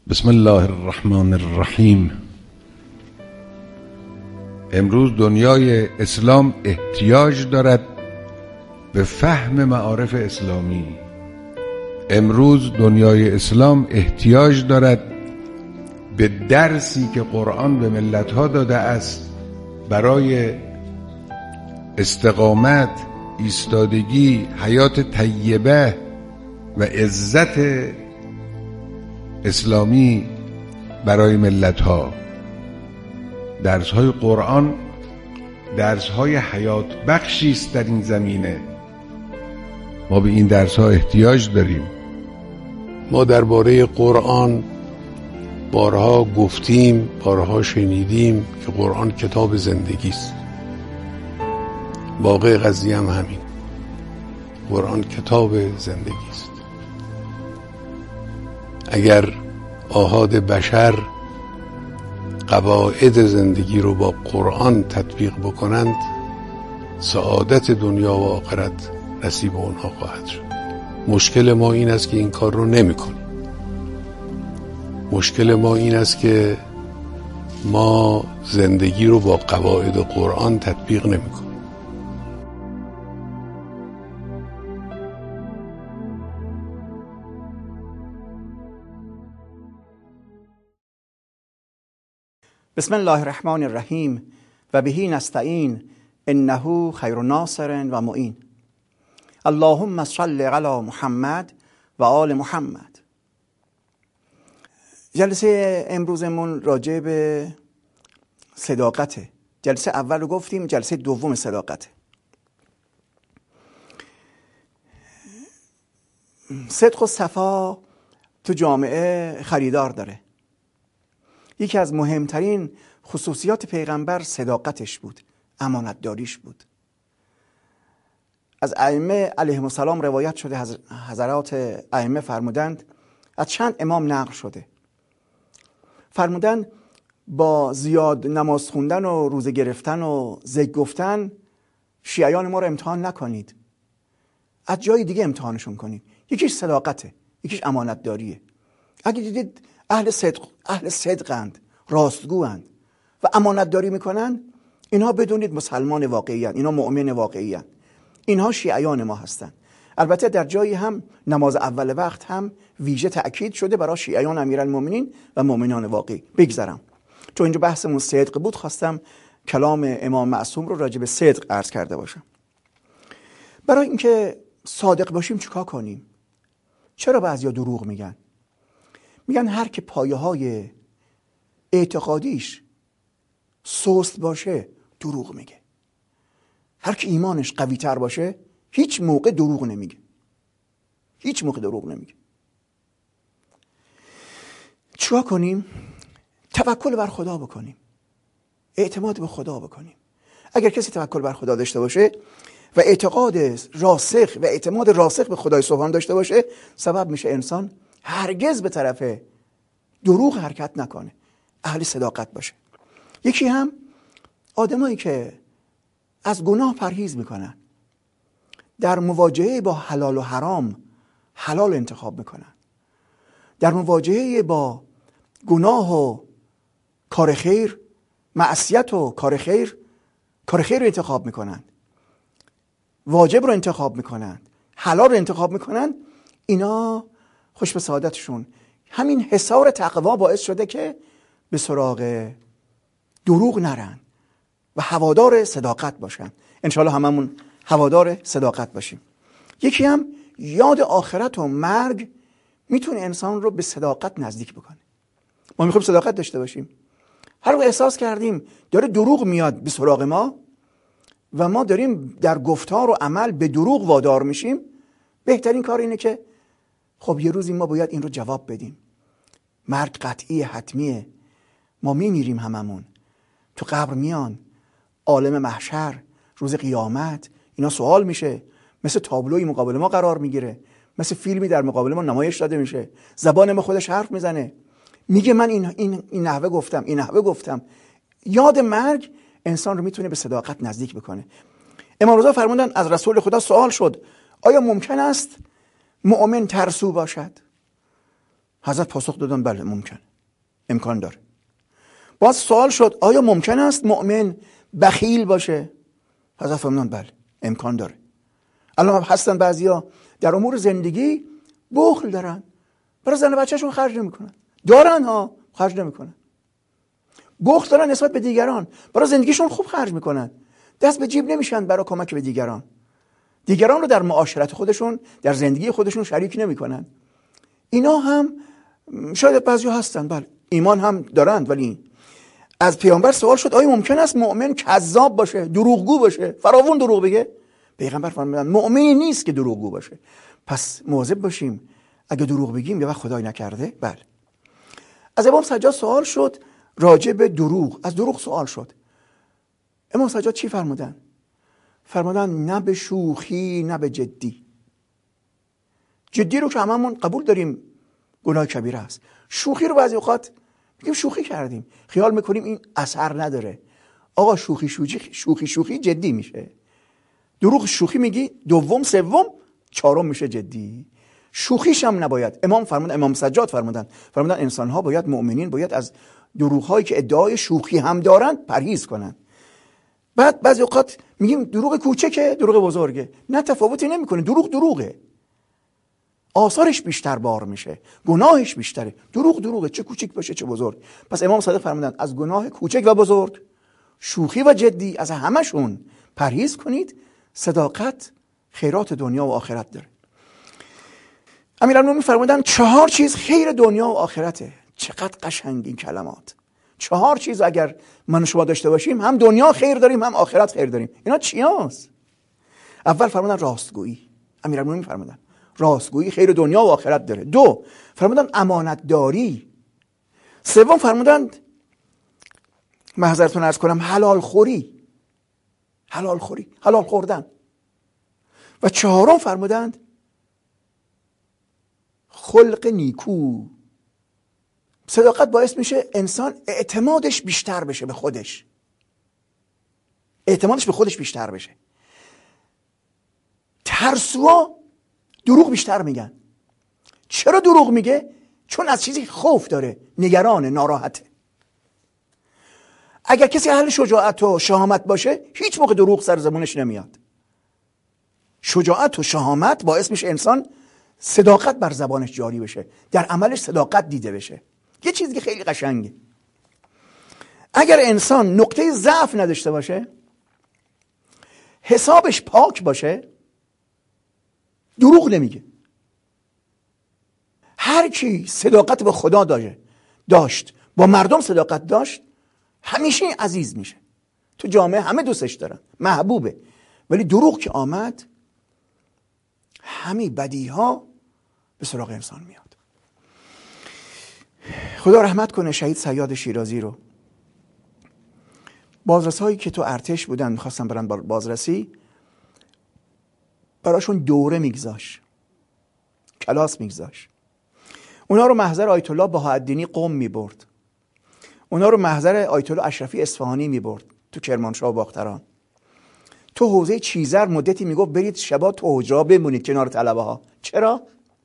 بسم الله الرحمن الرحیم. امروز دنیای اسلام احتیاج دارد به فهم معارف اسلامی. امروز دنیای اسلام احتیاج دارد به درسی که قرآن به ملتها داده است برای استقامت، ایستادگی، حیات طیبه و عزت اسلامی برای ملتها. درس‌های قرآن درس‌های حیات بخشی است در این زمینه. ما به این درس‌ها احتیاج داریم. ما درباره قرآن بارها گفتیم، بارها شنیدیم که قرآن کتاب زندگی است. واقع قضیه هم همین. قرآن کتاب زندگی است. اگر آحاد بشر قواعد زندگی رو با قرآن تطبیق بکنند، سعادت دنیا و آخرت نصیب اونها خواهد شد. مشکل ما این است که این کار رو نمی کنیم. مشکل ما این است که ما زندگی رو با قواعد قرآن تطبیق نمی کنیم. بسم الله الرحمن الرحیم و بهی نستعین انه خیر ناصر و معین. اللهم صل علی محمد و آل محمد. جلسه امروزمون راجع به صداقته. جلسه اول رو گفتیم، جلسه دوم صداقته. صدق و صفا تو جامعه خریدار داره. یکی از مهمترین خصوصیات پیغمبر صداقتش بود، امانتداریش بود. از ائمه علیهم السلام روایت شده، حضرات ائمه فرمودند، از چند امام نقل شده، فرمودند با زیاد نماز خوندن و روزه گرفتن و ذکر گفتن شیعیان ما رو امتحان نکنید، از جای دیگه امتحانشون کنید. یکیش صداقته، یکیش امانتداریه. اگه دیدید اهل صدقند، راستگوند و امانتداری میکنن، اینها بدونید مسلمان واقعی هستند، اینها مؤمن واقعی هستند، اینها شیعیان ما هستند. البته در جایی هم نماز اول وقت هم ویژه تأکید شده برای شیعیان امیرالمومنین و مؤمنان واقعی. بگذرم چون اینجا بحثمون صدق بود، خواستم کلام امام معصوم رو راجع به صدق عرض کرده باشم. برای اینکه صادق باشیم چیکار کنیم؟ چرا بعضیا دروغ میگن؟ میگن هر که پایه های اعتقادیش سست باشه دروغ میگه. هر که ایمانش قوی تر باشه هیچ موقع دروغ نمیگه. هیچ موقع دروغ نمیگه. چیکار کنیم؟ توکل بر خدا بکنیم. اعتماد به خدا بکنیم. اگر کسی توکل بر خدا داشته باشه و اعتقاد راسخ و اعتماد راسخ به خدای سبحان داشته باشه، سبب میشه انسان هرگز به طرف دروغ حرکت نکنه، اهل صداقت باشه. یکی هم آدمایی که از گناه پرهیز میکنن، در مواجهه با حلال و حرام حلال انتخاب میکنن، در مواجهه با گناه و کار خیر، معصیت و کار خیر رو انتخاب میکنن، واجب رو انتخاب میکنن، حلال رو انتخاب میکنن. اینا خوش به سعادتشون. همین حصار تقوا باعث شده که به سراغ دروغ نرن و هوادار صداقت باشن. انشاءالله هممون هوادار صداقت باشیم. یکی هم یاد آخرت و مرگ میتونه انسان رو به صداقت نزدیک بکنه. ما میخوایم صداقت داشته باشیم. هر وقت احساس کردیم داره دروغ میاد به سراغ ما و ما داریم در گفتار و عمل به دروغ وادار میشیم، بهترین کار اینه که خب یه روزی ما باید این رو جواب بدیم. مرگ قطعی، حتمیه. ما میمیریم، هممون تو قبر میان، عالم محشر، روز قیامت، اینا سوال میشه، مثل تابلوی مقابل ما قرار میگیره، مثل فیلمی در مقابل ما نمایش داده میشه. زبان ما خودش حرف میزنه، میگه من این نحوه گفتم، این نحوه گفتم. یاد مرگ انسان رو میتونه به صداقت نزدیک بکنه. امام رضا فرمودن از رسول خدا سوال شد آیا ممکن است مؤمن ترسو باشد؟ حضرت پاسخ دادن بله ممکن، امکان داره. باز سوال شد آیا ممکن است مؤمن بخیل باشه؟ حضرت فرمودن بله امکان داره. الان هستن بعضیا در امور زندگی بخل دارن، برای زن و بچه‌شون خرج نمیکنن، دارن ها خرج نمیکنن. بخل دارن نسبت به دیگران، برای زندگیشون خوب خرج میکنن، دست به جیب نمیشن برای کمک به دیگران. دیگران رو در معاشرت خودشون، در زندگی خودشون شریک نمیکنن. اینا هم شاید بعضیا هستن بله ایمان هم دارند، ولی از پیامبر سوال شد آیا ممکن است مؤمن کذاب باشه، دروغگو باشه، فراوون دروغ بگه؟ پیغمبر فرمودن مؤمنی نیست که دروغگو باشه. پس مواظب باشیم اگه دروغ بگیم یه وقت خدای نکرده. بله. از امام سجاد سوال شد راجع به دروغ، از دروغ سوال شد. امام سجاد چی فرمودن؟ فرمودن نه به شوخی نه به جدی. جدی رو که هممون قبول داریم گناه کبیره است. شوخی رو بعضی اوقات میگیم شوخی کردیم، خیال میکنیم این اثر نداره. آقا شوخی جدی میشه. دروغ شوخی میگی، دوم سوم چهارم میشه جدی. شوخیش هم نباید. امام سجاد فرمودن انسان ها باید، مؤمنین باید از دروغ هایی که ادعای شوخی هم دارند پرهیز کنن. بعد بعضی اوقات میگیم دروغ کوچکه دروغ بزرگه، نه تفاوتی نمیکنه. دروغه، آثارش بیشتر بار میشه، گناهش بیشتره. دروغه، چه کوچک باشه چه بزرگ. پس امام صادق فرمودن از گناه کوچک و بزرگ، شوخی و جدی، از همشون پرهیز کنید. صداقت خیرات دنیا و آخرت داره. امیرالمومنین فرمودن 4 چیز خیر دنیا و آخرته. چقدر قشنگ این کلمات. 4 چیز اگر من و شما داشته باشیم، هم دنیا خیر داریم هم آخرت خیر داریم. اینا چی هست؟ اول فرمودن راستگویی. امیرالمومنین فرمودن راستگویی خیر دنیا و آخرت داره. 2 فرمودن امانت داری. 3 فرمودن معذرتون عرض کنم حلال خوردن. و 4 فرمودند خلق نیکو. صداقت باعث میشه انسان اعتمادش بیشتر بشه به خودش. بیشتر بشه. ترسوها دروغ بیشتر میگن. چرا دروغ میگه؟ چون از چیزی خوف داره، نگرانه، ناراحته. اگر کسی اهل شجاعت و شهامت باشه هیچ موقع دروغ سر زبونش نمیاد. شجاعت و شهامت باعث میشه انسان صداقت بر زبانش جاری بشه، در عملش صداقت دیده بشه. یه چیزی که خیلی قشنگه، اگر انسان نقطه ضعف نداشته باشه، حسابش پاک باشه، دروغ نمیگه. هر کی صداقت به خدا داشت، با مردم صداقت داشت، همیشه عزیز میشه. تو جامعه همه دوستش دارن، محبوبه. ولی دروغ که آمد، همه بدیها به سراغ انسان میاد. خدا رحمت کنه شهید صیاد شیرازی رو. بازرسایی که تو ارتش بودن میخواستن برن بازرسی، براشون دوره میگذاشت، کلاس میگذاشت. اونا رو محضر آیت الله بهاءالدینی قم میبرد، اونا رو محضر آیت الله اشرفی اصفهانی میبرد تو کرمانشاه و باختران. تو حوزه چیزر مدتی میگفت برید شبا تو حجرا بمونید کنار طلبه ها. چرا؟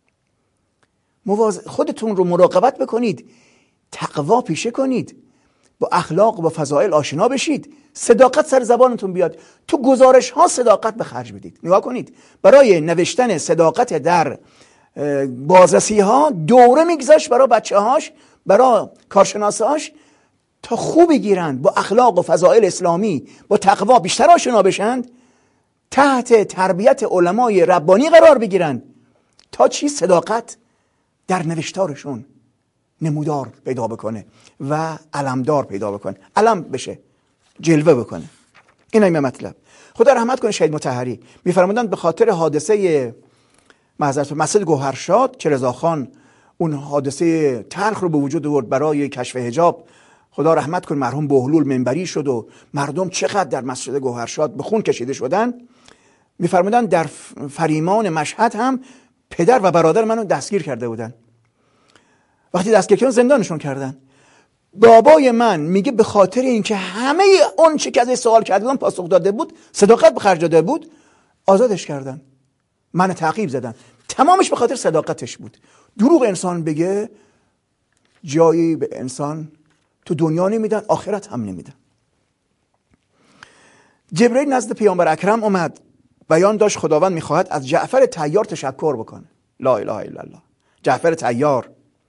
خودتون رو مراقبت بکنید، تقوا پیشه کنید، با اخلاق و با فضائل آشنا بشید، صداقت سر زبانتون بیاد. تو گزارش ها صداقت به خرج بدید. نگاه کنید، برای نوشتن صداقت در بازرسی ها دوره میگذاشت برای بچه هاش، برای کارشناساش، تا خوب بگیرند، با اخلاق و فضائل اسلامی، با تقوا بیشتر آشنا بشند، تحت تربیت علمای ربانی قرار بگیرند، تا چی؟ صداقت در نوشتارشون نمودار پیدا بکنه و علمدار پیدا بکنه، علم بشه، جلوه بکنه. این همه مطلب. خدا رحمت کنه شهید مطهری میفرمودند به خاطر حادثه مسجد گوهرشاد که رضاخان اون حادثه تلخ رو به وجود آورد برای کشف حجاب، خدا رحمت کنه مرحوم بهلول منبری شد و مردم چقدر در مسجد گوهرشاد به خون کشیده شدن. میفرمودند در فریمان مشهد هم پدر و برادر منو دستگیر کرده بودن. وقتی دستگیر کردن زندانشون کردن. بابای من میگه به خاطر اینکه همه اون چه که ازش سوال کردن پاسخ داده بود، صداقت به خرج داده بود، آزادش کردن. من تعقیب زدن. تمامش به خاطر صداقتش بود. دروغ انسان بگه جایی به انسان تو دنیا نمیدن، آخرت هم نمیدن. جبرئیل نزد پیامبر اکرم اومد، بیان داشت خداوند میخواهد از جعفر طیار تشکر بکنه. لا اله الا الله. جعفر طیار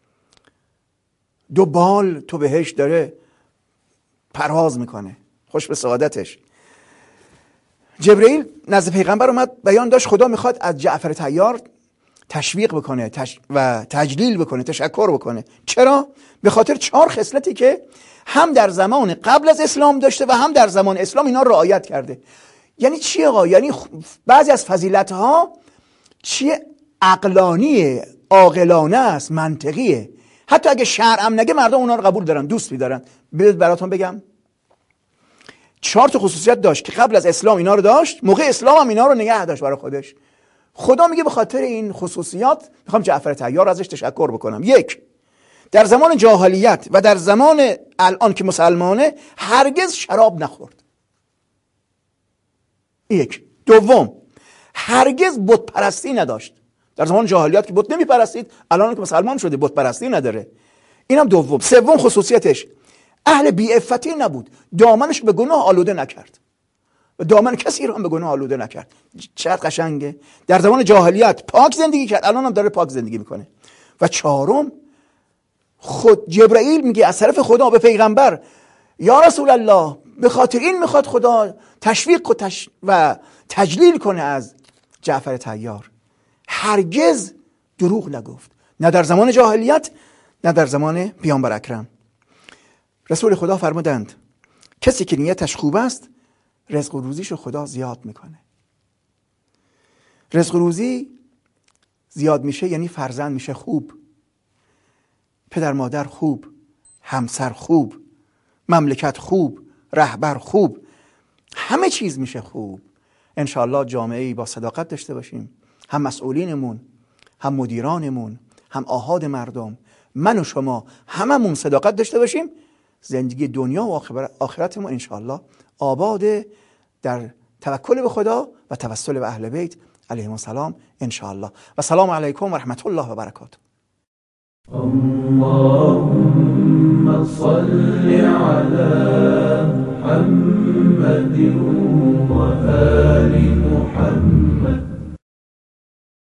2 بال تو بهش داره پرواز میکنه، خوش به سعادتش. جبرئیل نزد پیغمبر اومد، بیان داشت خدا میخواد از جعفر طیار تشویق بکنه و تجلیل بکنه، تشکر بکنه. چرا؟ به خاطر 4 خصلتی که هم در زمان قبل از اسلام داشته و هم در زمان اسلام اینا رعایت کرده. یعنی چی آقا؟ یعنی بعضی از فضیلت‌ها چی عقلانیه، عاقلانه است، منطقیه. حتی اگه شرع هم نگه مردم اونا رو قبول دارن، دوست می‌دارن. برید براتون بگم. 4 تا خصوصیت داشت که قبل از اسلام اینا رو داشت، موقع اسلام هم اینا رو نگه داشت برای خودش. خدا میگه به خاطر این خصوصیات میخوام جعفر طیار ازش تشکر بکنم. 1، در زمان جاهلیت و در زمان الان که مسلمانه هرگز شراب نخورد. 1. 2، هرگز بت پرستی نداشت. در زمان جاهلیت که بت نمی پرستید، الان که مسلمان شده بت پرستی نداره. اینم 2. 3 خصوصیتش اهل بی‌عفتی نبود، دامنش به گناه آلوده نکرد و دامن کسی رو هم به گناه آلوده نکرد. چقدر قشنگه. در زمان جاهلیت پاک زندگی کرد، الان هم داره پاک زندگی میکنه. و 4، خود جبرئیل میگه از طرف خدا به پیغمبر، یا رسول الله به خاطر این میخواد خدا تشویق و تجلیل کنه از جعفر طیار. هرگز دروغ نگفت، نه در زمان جاهلیت نه در زمان پیامبر اکرم. رسول خدا فرمودند کسی که نیتش خوب است رزق و روزیشو خدا زیاد میکنه. رزق و روزی زیاد میشه یعنی فرزند میشه خوب، پدر مادر خوب، همسر خوب، مملکت خوب، رهبر خوب، همه چیز میشه خوب. انشاءالله جامعه‌ای با صداقت داشته باشیم، هم مسئولینمون، هم مدیرانمون، هم آحاد مردم، من و شما هممون صداقت داشته باشیم، زندگی دنیا و آخرتمون انشاءالله آباده در توکل به خدا و توسل به اهل بیت علیهم السلام انشاءالله. و سلام علیکم و رحمت الله و برکاته. اللهم صل على محمد وآل محمد